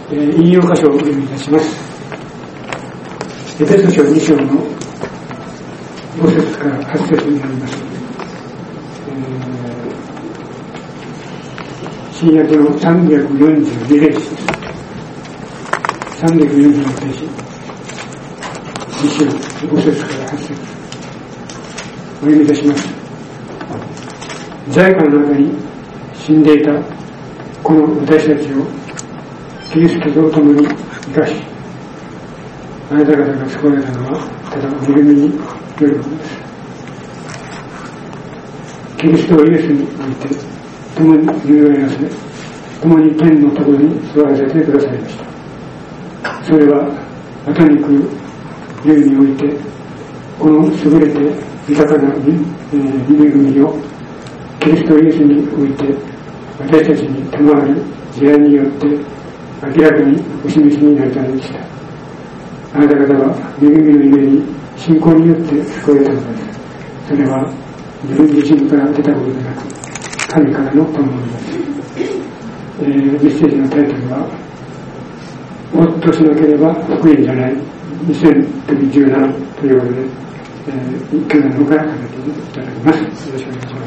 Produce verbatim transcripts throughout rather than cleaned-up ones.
えー、引用箇所をお読みいたします。エペソ書に章のご節からはち節になります。えー、新約のさんびゃくよんじゅうにページです。さんびゃくよんじゅうにページ、に章ご節からはち節お読みいたします。罪悪の中に死んでいたこの私たちをキリストと共に生かし、あなた方が救われたのはただ恵みによることです。キリストをイエスにおいて共によみがえらせ、共に天のところに座らせてくださいました。それは後に来る世においてこの優れて豊かな恵みをキリストイエスにおいて私たちに賜る慈愛によって明らかにお示しになるためでした。あなた方は恵みのゆえに信仰によって救われたのです。それは自分自身から出たことでなく神からの賜物です。えー、メッセージのタイトルはもっとしなければ福音じゃないにせんじゅうななということで、えー、去年のから語っていただきます。よろしくお願いします。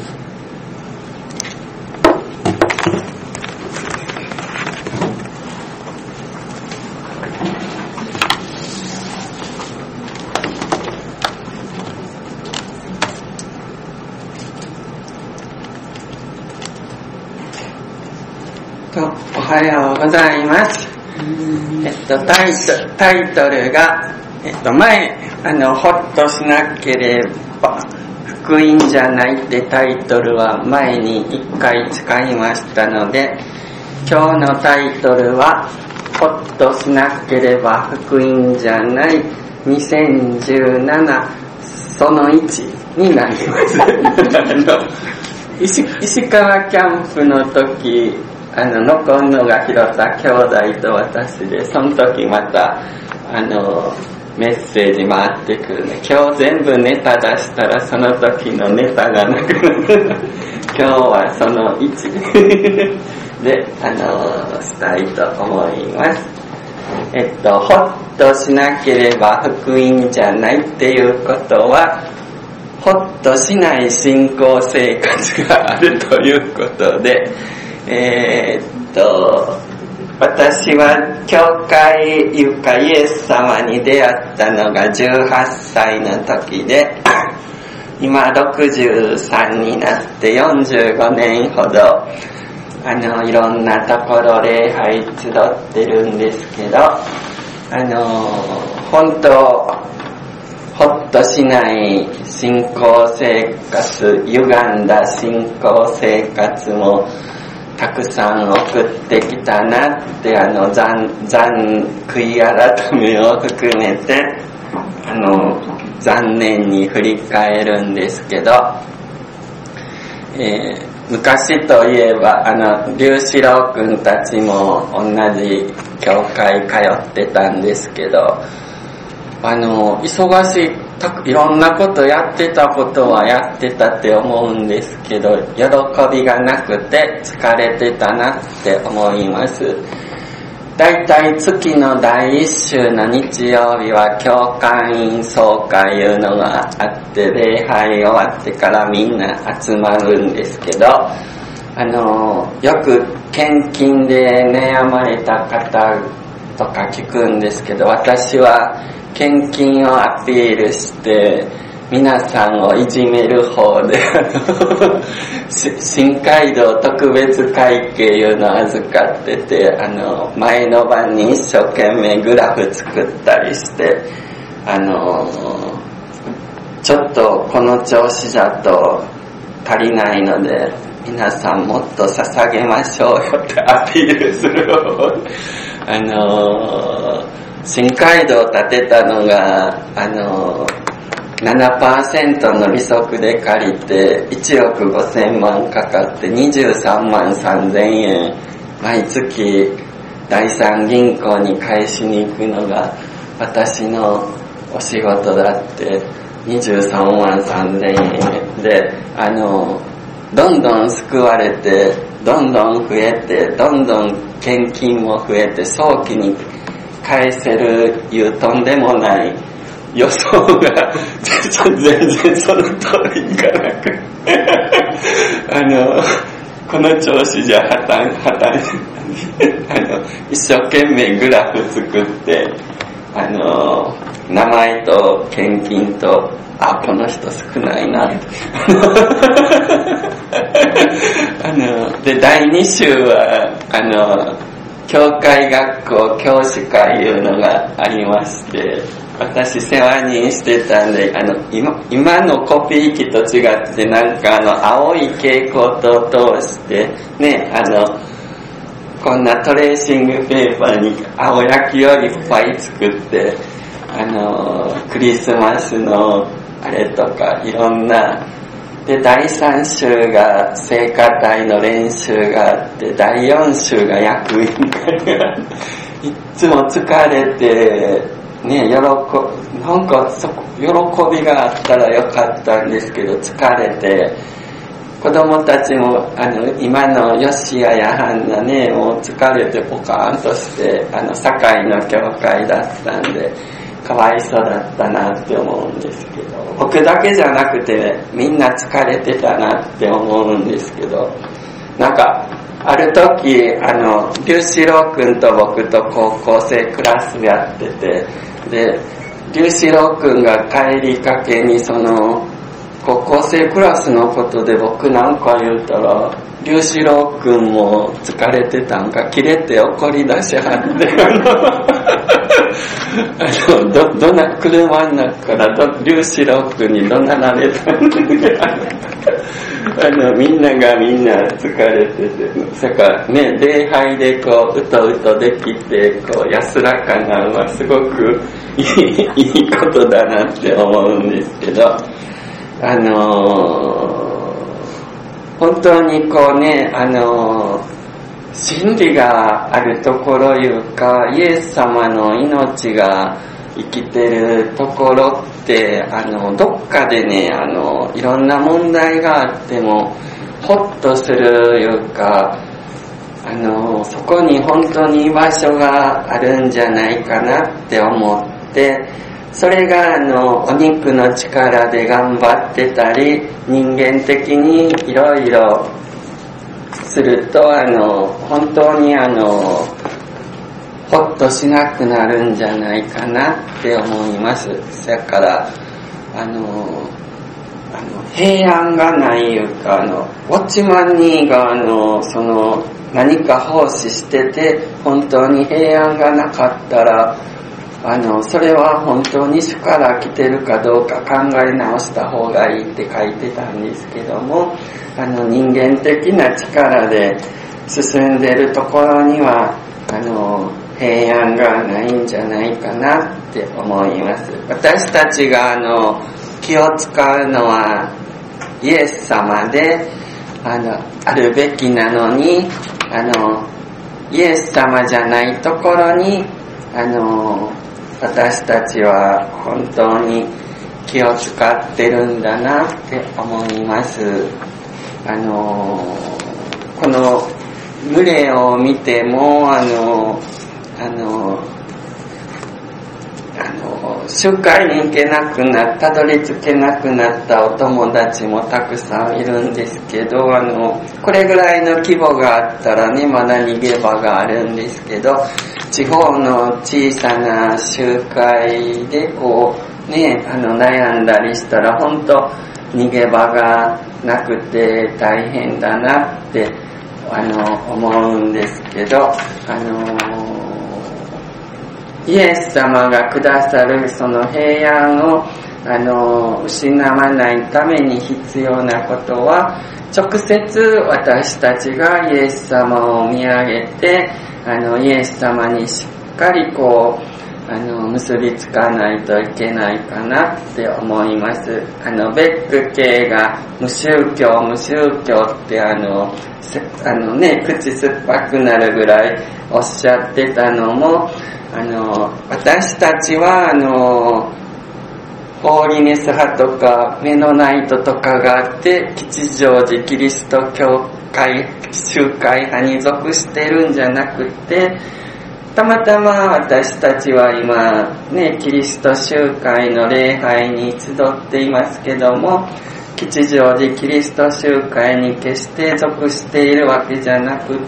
おはようございます。えっとタイトタイトルがえっと前あのホッとしなければ福音じゃないってタイトルは前に一回使いましたので、今日のタイトルはホッとしなければ福音じゃないにせんじゅうななそのいちになりますあの 石, 石川キャンプの時あの残るのが広田兄弟と私で、その時またあのメッセージ回ってくるね。今日全部ネタ出したらその時のネタがなくなる今日はそのいちであのしたいと思います。えっとホッとしなければ福音じゃないっていうことは、ホッとしない信仰生活があるということで、えー、っと私は教会いうかイエス様に出会ったのがじゅうはっさいの時で、今ろくじゅうさんになってよんじゅうごねんほどあのいろんなところ礼拝集ってるんですけど、あの本当ホッとしない信仰生活、歪んだ信仰生活もたくさん送ってきたなって、あの残残悔い改めを含めてあの残念に振り返るんですけど、えー、昔といえばあの龍志郎くんたちも同じ教会通ってたんですけど、あの忙しいいろんなことやってたことはやってたって思うんですけど、喜びがなくて疲れてたなって思います。だいたい月の第一週の日曜日は教会員総会いうのがあって、礼拝終わってからみんな集まるんですけど、あのよく献金で悩まれた方とか聞くんですけど、私は献金をアピールして皆さんをいじめる方で新街道特別会計いうのを預かってて、あの前の晩に一生懸命グラフ作ったりして、あのちょっとこの調子だと足りないので皆さんもっと捧げましょうよってアピールする方あの新街道建てたのがあの ななパーセント の利息で借りていちおくごせんまんかかってにじゅうさんまんさんぜんえん毎月第三銀行に返しに行くのが私のお仕事だってにじゅうさんまんさんぜんえんで、あのどんどん救われてどんどん増えてどんどん献金も増えて早期に返せるいうとんでもない予想が全然その通りいかなくあのこの調子じゃ破綻破綻あの一生懸命グラフ作ってあの名前と献金とあこの人少ないなあのでだいに週はあの教会学校教師会いうのがありまして、私世話人してたんで、あの 今, 今のコピー機と違ってなんかあの青い蛍光灯を通してね、あのこんなトレーシングペーパーに青焼きをいっぱい作って、あのクリスマスのあれとかいろんなでだいさん週が聖歌隊の練習があって、だいよん週が役員会がいっつも疲れてね、喜なんかそ喜びがあったらよかったんですけど疲れて、子供たちもあの今のヨシアやハンナね、もう疲れてポカーンとして、あの堺の教会だったんでかわいそうだったなって思うんですけど、僕だけじゃなくてみんな疲れてたなって思うんですけど、なんかある時あの龍志郎くんと僕と高校生クラスやってて、で龍志郎くんが帰りかけにその高校生クラスのことで僕なんか言うたら、龍志郎くんも疲れてたんかキレて怒り出しはってあのどどな車の中からど龍志郎くんに怒鳴られたんであのみんながみんな疲れてて、それからね礼拝でこううとうとできてこう安らかなのはすごくいい、いいことだなって思うんですけど、あのー、本当にこうね、あのー、真理があるところいうか、イエス様の命が生きてるところって、あのどっかでね、あのいろんな問題があってもホッとするいうか、あのそこに本当に居場所があるんじゃないかなって思って、それがあのお肉の力で頑張ってたり人間的にいろいろすると、あの本当にあのホッとしなくなるんじゃないかなって思います。だからあのあの平安がないいうか、あのウォッチマンにがあのその何か奉仕してて本当に平安がなかったら、あのそれは本当に主から来てるかどうか考え直した方がいいって書いてたんですけども、あの人間的な力で進んでるところにはあの平安がないんじゃないかなって思います。私たちがあの気を使うのはイエス様で あのあるべきなのに、あのイエス様じゃないところにあの私たちは本当に気を使ってるんだなって思います。あのこの群れを見てもあのあのあの集会に行けなくなったどり着けなくなったお友達もたくさんいるんですけど、あのこれぐらいの規模があったらねまだ逃げ場があるんですけど、地方の小さな集会でこうねあの悩んだりしたら本当逃げ場がなくて大変だなってあの思うんですけど、あのイエス様がくださるその平安をあの失わないために必要なことは、直接私たちがイエス様を見上げてあのイエス様にしっかりこうあの結びつかないといけないかなって思います。あのベック系が無宗教無宗教ってあのあのね口酸っぱくなるぐらいおっしゃってたのも、あの私たちはあのホーリネス派とかメノナイトとかがあって、吉祥寺キリスト教会集会派に属してるんじゃなくて、たまたま私たちは今ね、キリスト集会の礼拝に集っていますけども、吉祥寺キリスト集会に決して属しているわけじゃなくって、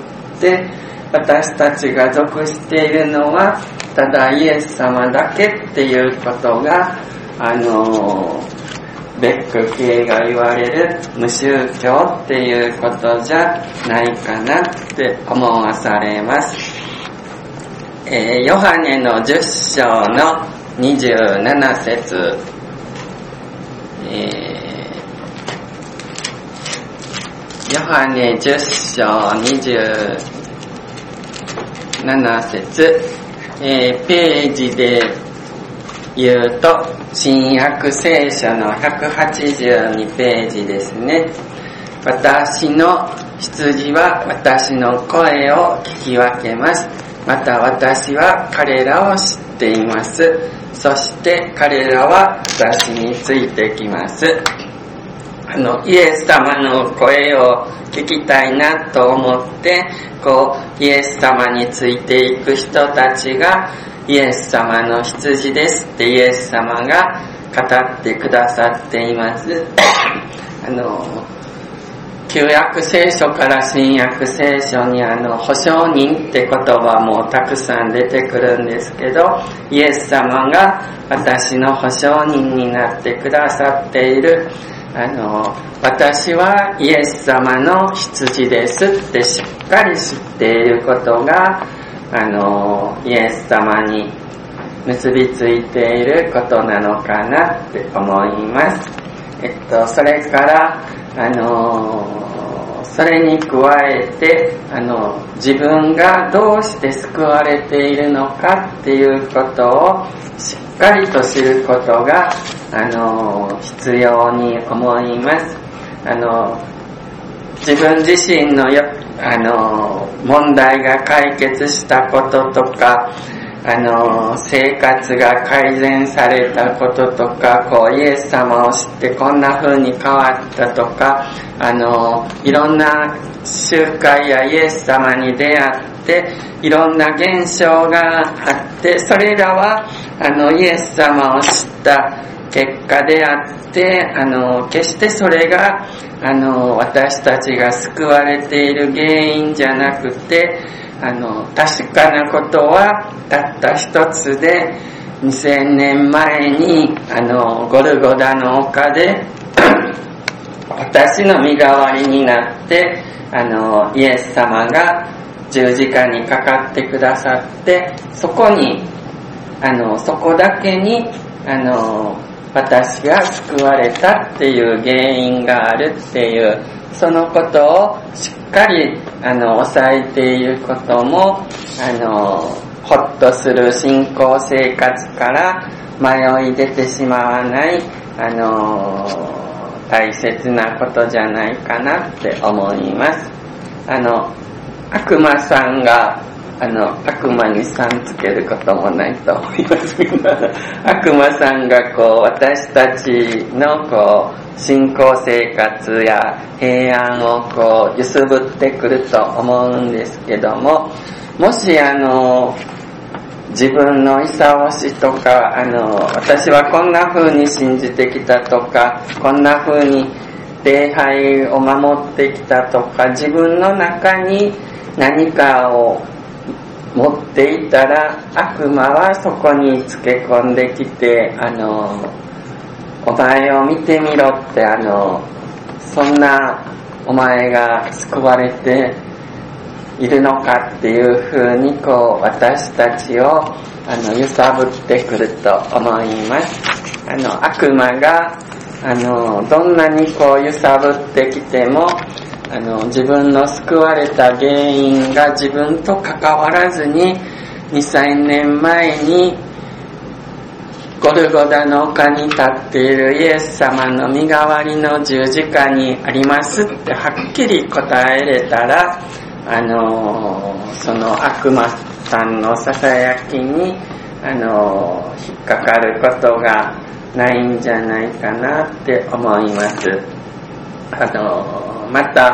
私たちが属しているのはただイエス様だけっていうことが、あのベック系が言われる無宗教っていうことじゃないかなって思わされます。えー、ヨハネのじゅっ章のにじゅうなな節、えー、ヨハネじゅっ章にじゅうなな節、えー、ページで言うと新約聖書のひゃくはちじゅうにページですね。私の羊は私の声を聞き分けます。また私は彼らを知っています。そして彼らは私についてきます。あのイエス様の声を聞きたいなと思ってこうイエス様についていく人たちが、イエス様の羊ですってイエス様が語ってくださっています。あの旧約聖書から新約聖書にあの保証人って言葉もたくさん出てくるんですけど、イエス様が私の保証人になってくださっている、あの私はイエス様の羊ですってしっかり知っていることが、あのイエス様に結びついていることなのかなって思います。えっとそれからあのそれに加えてあの自分がどうして救われているのかっていうことをしっかりと知ることがあの必要に思います。あの自分自身のよあの問題が解決したこととか、あの生活が改善されたこととか、こうイエス様を知ってこんな風に変わったとか、あのいろんな集会やイエス様に出会っていろんな現象があって、それらはあのイエス様を知った結果であって、あの決してそれがあの私たちが救われている原因じゃなくて、あの確かなことはたった一つで、にせんねんまえにあのゴルゴダの丘で私の身代わりになってあのイエス様が十字架にかかってくださって、そこにあのそこだけにあの私が救われたっていう原因があるっていう、そのことをしっかりあの抑えていることも、あのほっとする信仰生活から迷い出てしまわないあの大切なことじゃないかなって思います。あの悪魔さんがあの悪魔にさんつけることもないと思いますけど、悪魔さんがこう私たちのこう信仰生活や平安をこう揺すぶってくると思うんですけども、もしあの自分の勇しとか、あの私はこんな風に信じてきたとか、こんな風に礼拝を守ってきたとか、自分の中に何かを持っていたら、悪魔はそこにつけ込んできて、あのお前を見てみろって、あのそんなお前が救われているのかっていうふうにこう私たちをあの揺さぶってくると思います。あの悪魔があのどんなにこう揺さぶってきても、あの自分の救われた原因が自分と関わらずに、にせんねんまえにゴルゴダの丘に立っているイエス様の身代わりの十字架にありますってはっきり答えれたら、あのその悪魔さんのささやきにあの引っかかることがないんじゃないかなって思います。あのまたあ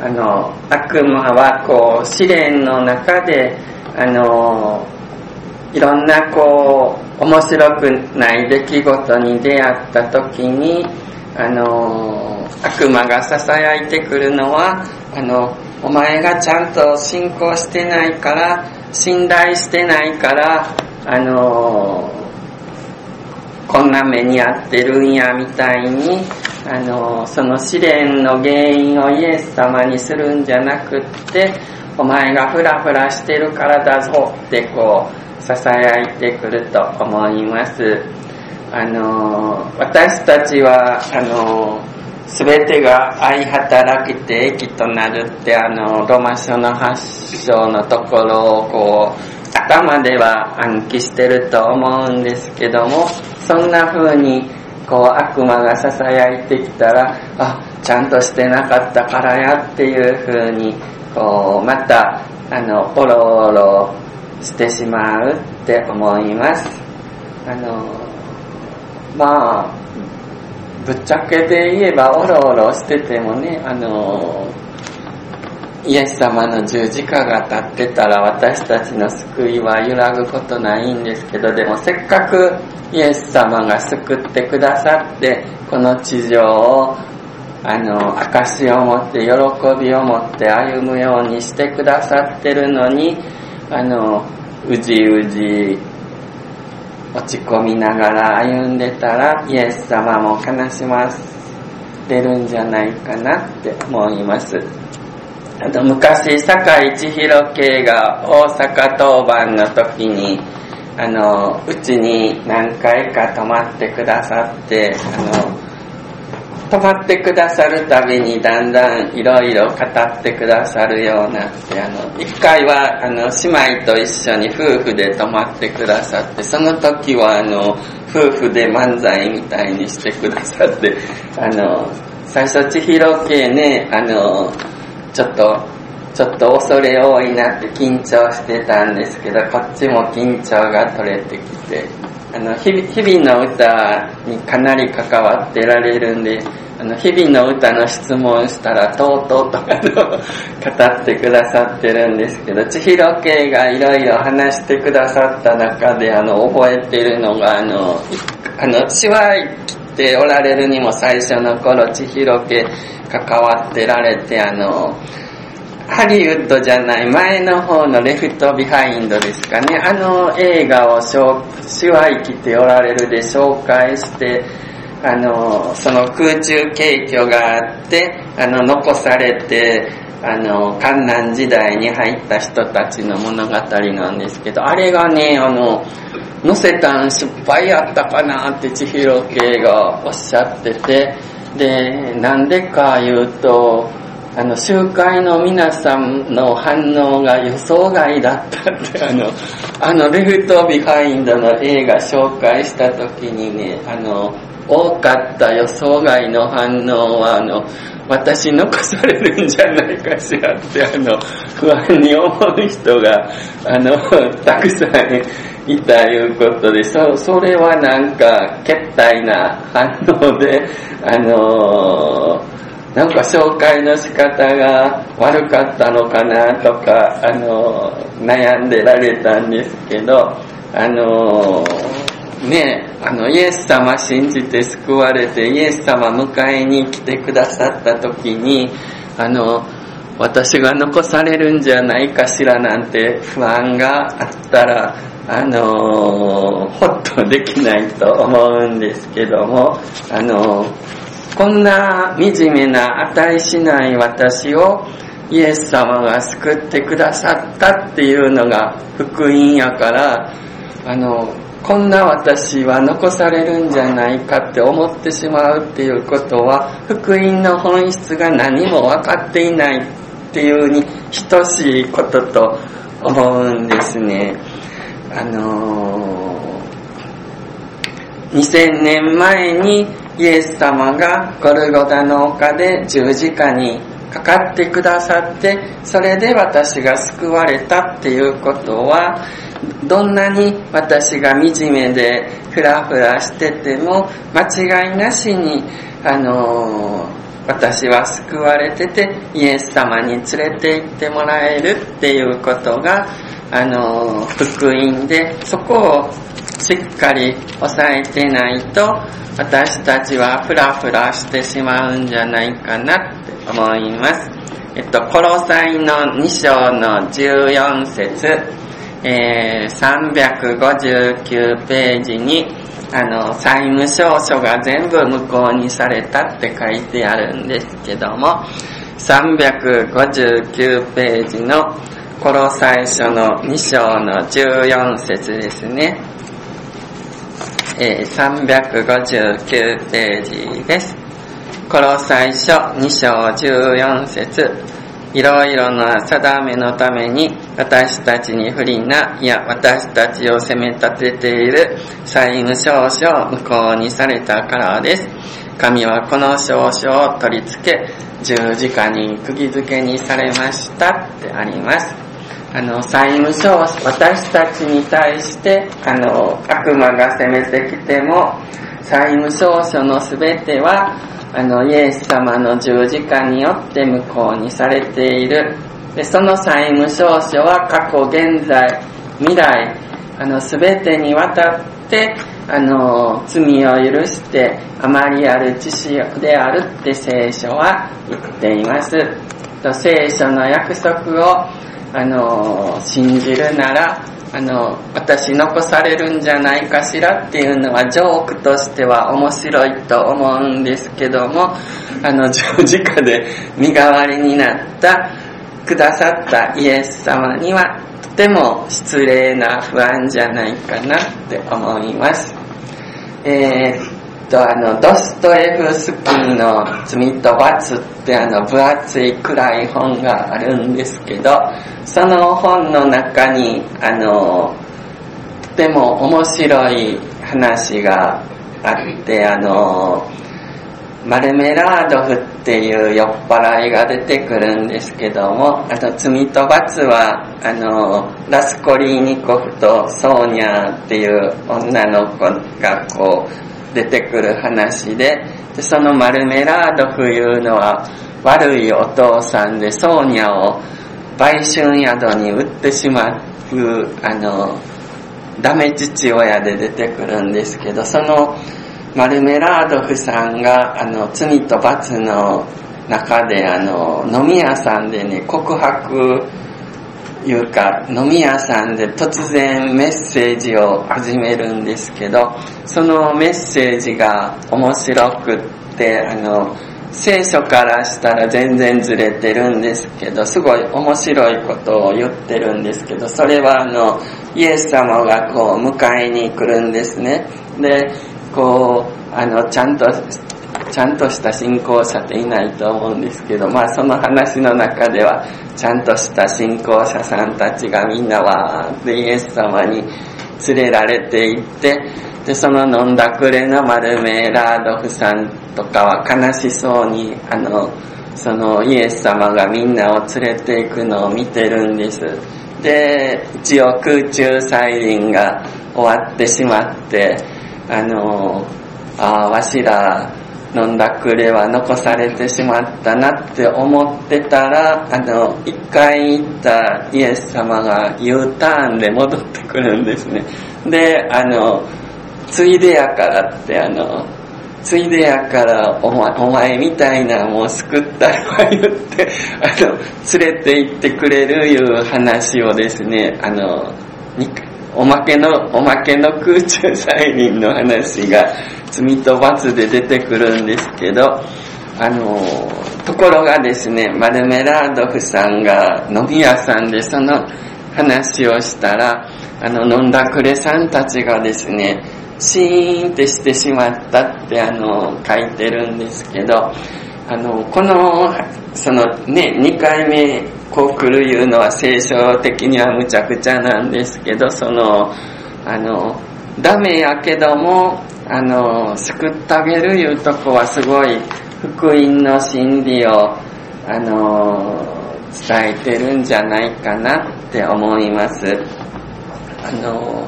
あの悪魔はこう試練の中であのいろんなこう面白くない出来事に出会った時にあの悪魔がささやいてくるのはあのお前がちゃんと信仰してないから信頼してないからあのこんな目に遭ってるんやみたいにあのその試練の原因をイエス様にするんじゃなくってお前がフラフラしてるからだぞってこうささやいてくると思います。あの私たちはあの全てが愛働きて益となるってあのロマ書のはち章のところをこう頭では暗記してると思うんですけども、そんな風にこう悪魔がささやいてきたらあちゃんとしてなかったからやっていう風にこうまたあのおろおろしてしまうって思います。あのまあぶっちゃけで言えばおろおろしててもねあのイエス様の十字架が立ってたら私たちの救いは揺らぐことないんですけど、でもせっかくイエス様が救ってくださってこの地上をあの証を持って喜びを持って歩むようにしてくださってるのにあのうじうじ落ち込みながら歩んでたらイエス様も悲しまれるんじゃないかなって思います。あの昔坂井千尋家が大阪当番の時にあのうちに何回か泊まってくださってあの泊まってくださるたびにだんだんいろいろ語ってくださるようになってあの一回はあの姉妹と一緒に夫婦で泊まってくださって、その時はあの夫婦で漫才みたいにしてくださってあの最初千尋家ねあのちょっとちょっと恐れ多いなって緊張してたんですけど、こっちも緊張が取れてきてあの日々、日々の歌にかなり関わってられるんであの日々の歌の質問したらとうとうとあの語ってくださってるんですけど、千尋家がいろいろ話してくださった中であの覚えてるのがあのあのしわいておられるにも最初の頃千尋家関わってられてあのハリウッドじゃない前の方のレフトビハインドですかね、あの映画をしわいきておられるで紹介してあのその空中景挙があってあの残されてあの観難時代に入った人たちの物語なんですけど、あれがねあの載せたん失敗やったかなって千尋家がおっしゃってて、でなんでか言うとあの集会の皆さんの反応が予想外だったってあのあのレフトビハインドの映画紹介した時にねあの多かった予想外の反応はあの私残されるんじゃないかしらってあの不安に思う人があのたくさんいたいうことで、そそれはなんかけったいな反応であのなんか紹介の仕方が悪かったのかなとかあの悩んでられたんですけど、あのねあのイエス様信じて救われてイエス様迎えに来てくださった時にあの私が残されるんじゃないかしらなんて不安があったらあのほっとできないと思うんですけども、あのこんな惨めな値しない私をイエス様が救ってくださったっていうのが福音やから、あのこんな私は残されるんじゃないかって思ってしまうっていうことは福音の本質が何も分かっていないっていうに等しいことと思うんですね。あのー、にせんねんまえにイエス様がゴルゴダの丘で十字架にかかってくださって、それで私が救われたっていうことは、どんなに私が惨めでフラフラしてても間違いなしにあの私は救われててイエス様に連れて行ってもらえるっていうことがあの福音で、そこをしっかり押さえてないと私たちはフラフラしてしまうんじゃないかなって思います。えっとコロサイのに章のじゅうよん節、えー、さんびゃくごじゅうきゅうページにあの債務証書が全部無効にされたって書いてあるんですけども、さんびゃくごじゅうきゅうページのコロサイ書のに章のじゅうよん節ですね。えー、さんびゃくごじゅうきゅうページです。コロサイ書に章じゅうよん節、いろいろな定めのために私たちに不利な、いや私たちを責め立てている債務証書を無効にされたからです。神はこの証書を取り付け十字架に釘付けにされましたってあります。あの債務証、私たちに対してあの悪魔が攻めてきても債務証書のすべてはあのイエス様の十字架によって無効にされている。でその債務証書は過去現在未来あの全てにわたってあの罪を許してあまりある知識であるって聖書は言っています。と聖書の約束をあの信じるならあの私残されるんじゃないかしらっていうのはジョークとしては面白いと思うんですけども、あの十字架で身代わりになったくださったイエス様にはとても失礼な不安じゃないかなって思います。えーあのドストエフスキーの罪と罰ってあの分厚い暗い本があるんですけど、その本の中にあのとても面白い話があって、あのマルメラードフっていう酔っ払いが出てくるんですけども、あの罪と罰はあのラスコリーニコフとソーニャっていう女の子がこう出てくる話 で, でそのマルメラードフいうのは悪いお父さんで、ソーニャを売春宿に売ってしまうあのダメ父親で出てくるんですけど、そのマルメラードフさんがあの罪と罰の中であの飲み屋さんでね告白いうか飲み屋さんで突然メッセージを始めるんですけど、そのメッセージが面白くってあの聖書からしたら全然ずれてるんですけど、すごい面白いことを言ってるんですけど、それはあのイエス様がこう迎えに来るんですね。でこうあのちゃんとちゃんとした信仰者っていないと思うんですけど、まあその話の中ではちゃんとした信仰者さんたちがみんなわーってイエス様に連れられていって、でその飲んだくれのマルメラードフさんとかは悲しそうにあのそのイエス様がみんなを連れていくのを見てるんです。で一応空中催眠が終わってしまって、あのあわしら飲んだくれは残されてしまったなって思ってたら、あの一回行ったイエス様が U ターンで戻ってくるんですね。であのついでやからってあのついでやからお前、お前みたいなもう救ったら言ってあの連れて行ってくれるいう話をですね、あのおまけのおまけの空中催眠の話が罪と罰で出てくるんですけど、あのところがですね、マルメラードフさんが飲み屋さんでその話をしたら、あの飲んだくれさんたちがですねシーンってしてしまったってあの書いてるんですけど、あのこのそのねにかいめこう来るいうのは聖書的にはむちゃくちゃなんですけど、そのあのダメやけどもあの救ってあげるいうとこはすごい福音の真理をあの伝えてるんじゃないかなって思います。あの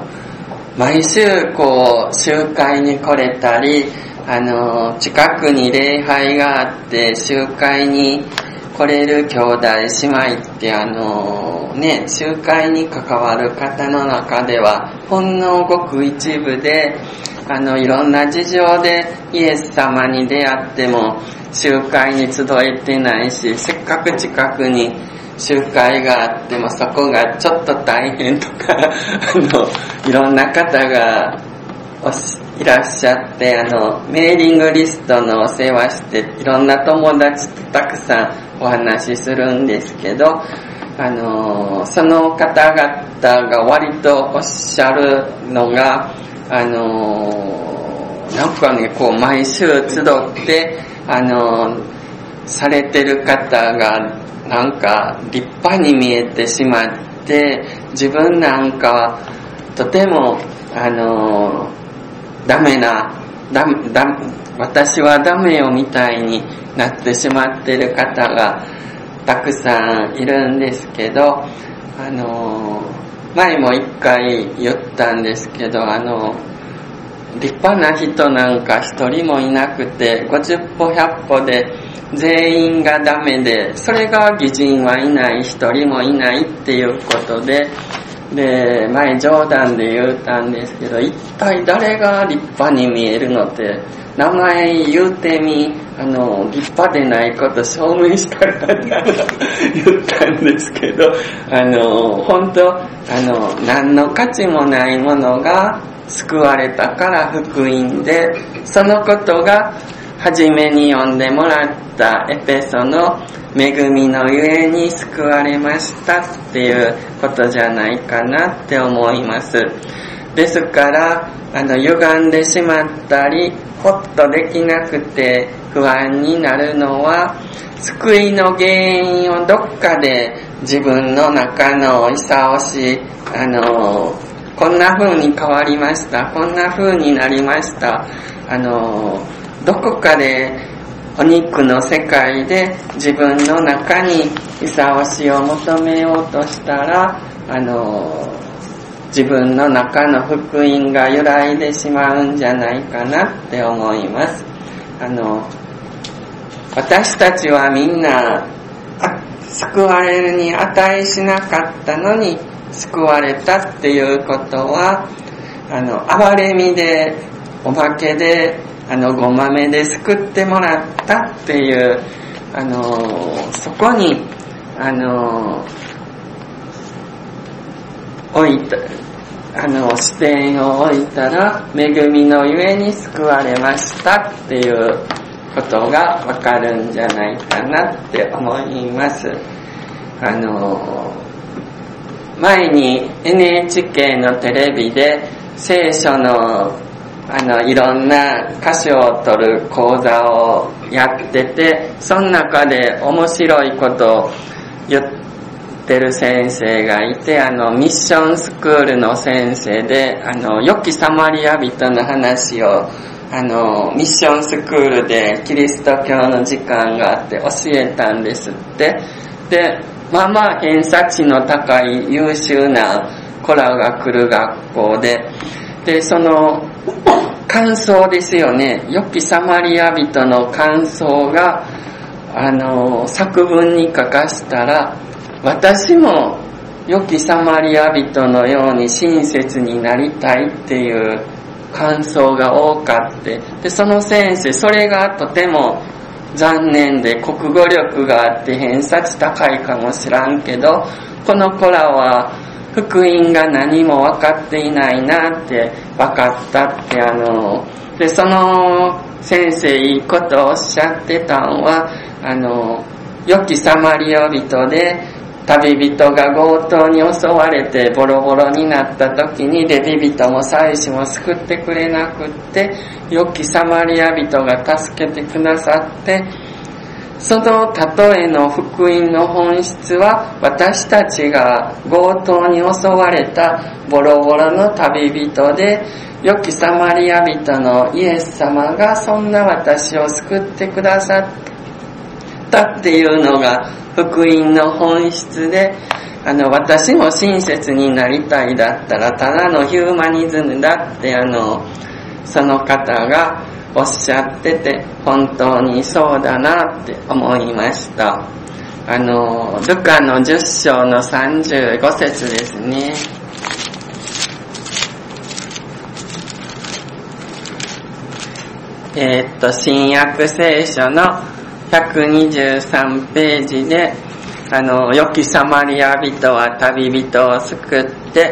毎週こう集会に来れたり、あの近くに礼拝があって集会に来れる兄弟姉妹ってあのね集会に関わる方の中ではほんのごく一部で、あのいろんな事情でイエス様に出会っても集会に集えてないし、せっかく近くに集会があってもそこがちょっと大変とかあのいろんな方がいらっしゃって、あのメーリングリストのお世話していろんな友達とたくさんお話しするんですけど、あのその方々が割とおっしゃるのが、あのなんかねこう毎週集ってあのされてる方がなんか立派に見えてしまって、自分なんかとてもあのダメなダダ私はダメよみたいになってしまってる方がたくさんいるんですけど、あの前も一回言ったんですけど、あの立派な人なんか一人もいなくて、ごじゅっぽひゃっぽで全員がダメで、それが義人はいない一人もいないっていうことで、で前冗談で言うたんですけど、一体誰が立派に見えるのって名前言うてみ、あの立派でないこと証明したら言ったんですけど、あの本当あの何の価値もないものが救われたから福音で、そのことが初めに読んでもらったエペソの恵みのゆえに救われましたっていうことじゃないかなって思います。ですからあの歪んでしまったりホッとできなくて不安になるのは、救いの原因をどっかで自分の中のいさおし、あのこんな風に変わりました、こんな風になりました、あのどこかでお肉の世界で自分の中にいさおしを求めようとしたら、あの自分の中の福音が揺らいでしまうんじゃないかなって思います。あの私たちはみんな救われるに値しなかったのに救われたっていうことは、あの憐れみでおまけであのごまめで救ってもらったっていう、あのそこにあの置いたあの視点を置いたら、恵みのゆえに救われましたっていうことがわかるんじゃないかなって思います。あの前に エヌエイチケー のテレビで聖書のあのいろんな箇所を取る講座をやってて、その中で面白いことを言ってる先生がいて、あのミッションスクールの先生で、あの良きサマリア人の話をあのミッションスクールでキリスト教の時間があって教えたんですって。でまあまあ偏差値の高い優秀な子らが来る学校で、でその感想ですよね、良きサマリア人の感想があの作文に書かしたら、私も良きサマリア人のように親切になりたいっていう感想が多かって、でその先生それがとても残念で、国語力があって偏差値高いかもしらんけど、この子らは福音が何も分かっていないなって分かったって、あのでその先生いいことをおっしゃってたんは、あの良きサマリア人で旅人が強盗に襲われてボロボロになった時にレビ人も祭司も救ってくれなくって、良きサマリア人が助けてくださって、その例えの福音の本質は、私たちが強盗に襲われたボロボロの旅人で、良きサマリア人のイエス様がそんな私を救ってくださったっていうのが福音の本質で、 あの私も親切になりたいだったらただのヒューマニズムだってあのその方がおっしゃってて本当にそうだなって思いました。あのルカのじゅっ章のさんじゅうご節ですね。えー、っと新約聖書のひゃくにじゅうさんページで、あの良きサマリア人は旅人を救って、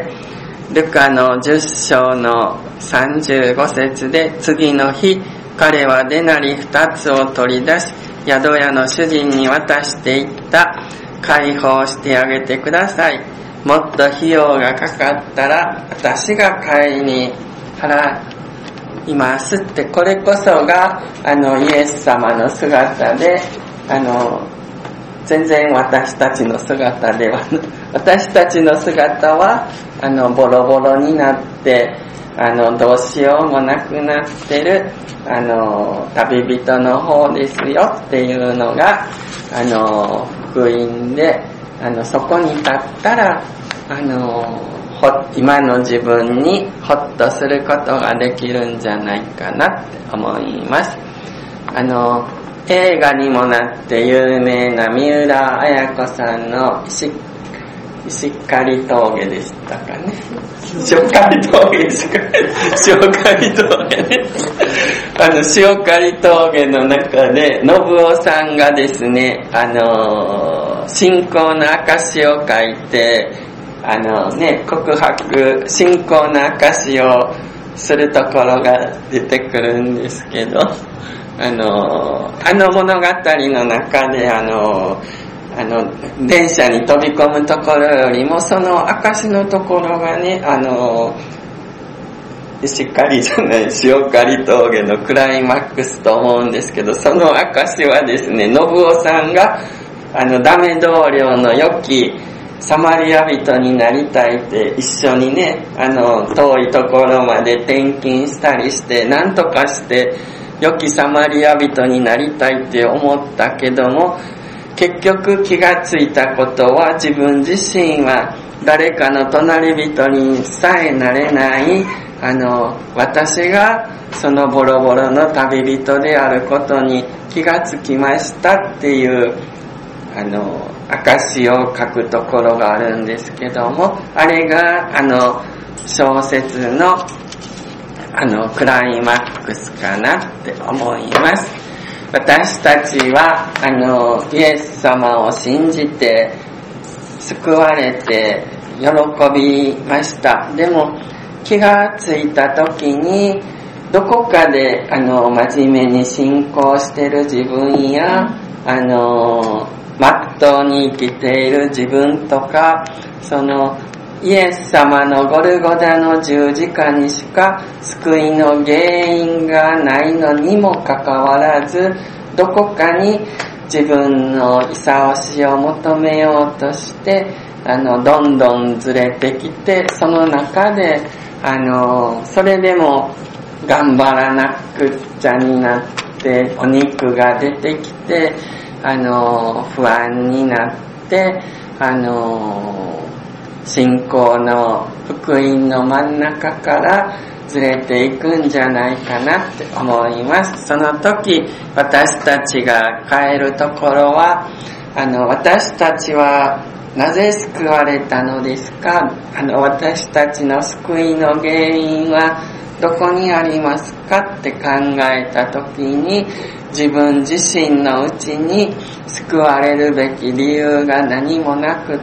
ルカのじゅっ章のさんじゅうご節で、次の日彼はデナリふたつを取り出し宿屋の主人に渡していった。解放してあげてください。もっと費用がかかったら私が買いに払いますって、これこそがあのイエス様の姿で、あの全然私たちの姿では私たちの姿はあのボロボロになってあのどうしようもなくなってるあの旅人の方ですよっていうのがあの福音で、あのそこに立ったらあの今の自分にホッとすることができるんじゃないかなって思います。あの映画にもなって有名な三浦綾子さんの石石狩峠でしたかね。塩狩峠しか塩狩峠ね。あの塩狩峠の中で信夫さんがですね、あの信仰の証を書いて、あのね告白信仰の証をするところが出てくるんですけど、あのあの物語の中であのあの電車に飛び込むところよりもその証のところがね、あの石狩じゃない塩狩峠のクライマックスと思うんですけど、その証はですね、信夫さんがあのダメ同僚の良きサマリア人になりたいって一緒にね、あの遠いところまで転勤したりして何とかして良きサマリア人になりたいって思ったけども、結局気がついたことは自分自身は誰かの隣人にさえなれないあの私がそのボロボロの旅人であることに気がつきましたっていうあの証を書くところがあるんですけども、あれがあの小説のあのクライマックスかなって思います。私たちはあのイエス様を信じて救われて喜びました。でも気がついた時にどこかであの真面目に信仰している自分やあのまっとうに生きている自分とか、そのイエス様のゴルゴダの十字架にしか救いの原因がないのにもかかわらず、どこかに自分の潔しを求めようとしてあのどんどんずれてきて、その中であのそれでも頑張らなくっちゃになってお肉が出てきてあの不安になってあの信仰の福音の真ん中からずれていくんじゃないかなって思います。その時私たちが変えるところはあの私たちはなぜ救われたのですか、あの私たちの救いの原因はどこにありますかって考えた時に、自分自身のうちに救われるべき理由が何もなくって、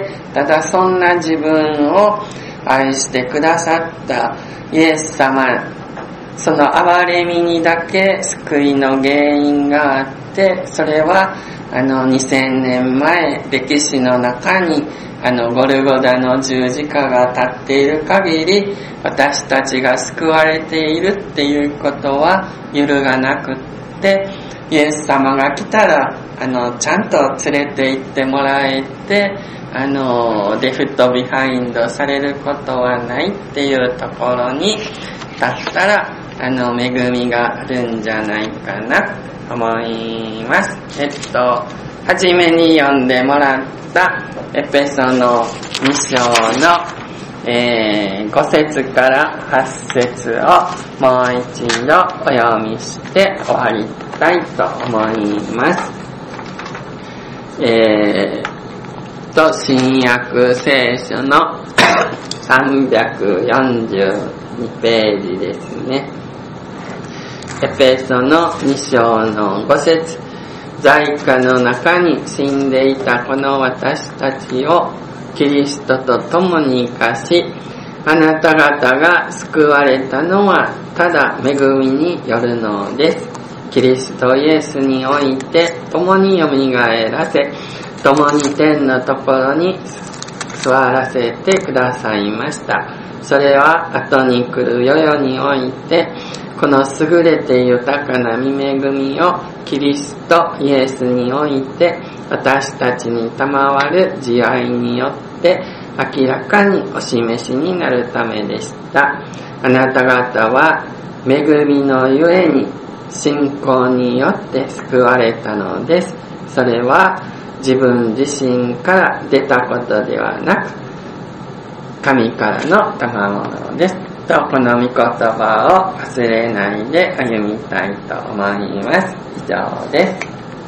ただそんな自分を愛してくださったイエス様、その憐れみにだけ救いの原因があって、それはあのにせんねんまえ歴史の中にあのゴルゴダの十字架が立っている限り、私たちが救われているっていうことは揺るがなくって、イエス様が来たらあのちゃんと連れて行ってもらえて、あのレフトビハインドされることはないっていうところに立ったらあの恵みがあるんじゃないかなと思います。えっとはじめに読んでもらったエペソのに章の、えー、ご節からはち節をもう一度お読みして終わりたいと思います。えー、と新約聖書のさんびゃくよんじゅうにページですね。エペソのに章のご節、罪過の中に死んでいたこの私たちをキリストと共に生かし、あなた方が救われたのはただ恵みによるのです。キリストイエスにおいて共によみがえらせ、共に天のところに座らせてくださいました。それは後に来る世々において、この優れて豊かな御恵みをキリストイエスにおいて私たちに賜る慈愛によって明らかにお示しになるためでした。あなた方は恵みのゆえに信仰によって救われたのです。それは自分自身から出たことではなく、神からの賜物です。と、この御言葉を忘れないで歩みたいと思います。以上です。